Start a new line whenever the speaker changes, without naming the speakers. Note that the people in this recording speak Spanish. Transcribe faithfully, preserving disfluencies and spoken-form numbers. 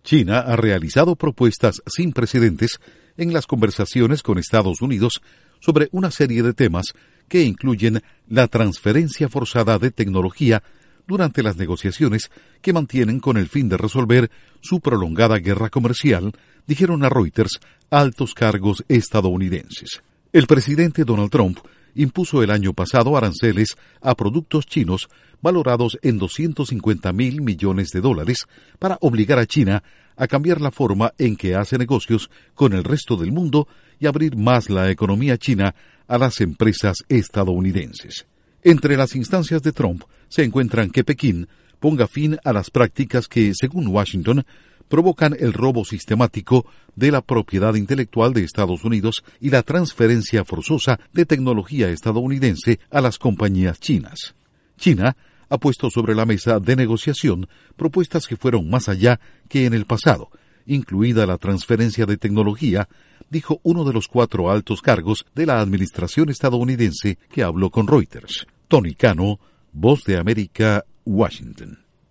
China ha realizado propuestas sin precedentes en las conversaciones con Estados Unidos sobre una serie de temas que incluyen la transferencia forzada de tecnología durante las negociaciones que mantienen con el fin de resolver su prolongada guerra comercial, dijeron a Reuters altos cargos estadounidenses. El presidente Donald Trump impuso el año pasado aranceles a productos chinos valorados en doscientos cincuenta mil millones de dólares para obligar a China a cambiar la forma en que hace negocios con el resto del mundo y abrir más la economía china a las empresas estadounidenses. Entre las instancias de Trump se encuentran que Pekín ponga fin a las prácticas que, según Washington, provocan el robo sistemático de la propiedad intelectual de Estados Unidos y la transferencia forzosa de tecnología estadounidense a las compañías chinas. China ha puesto sobre la mesa de negociación propuestas que fueron más allá que en el pasado, incluida la transferencia de tecnología, dijo uno de los cuatro altos cargos de la administración estadounidense que habló con Reuters. Tony Cano, Voz de América, Washington.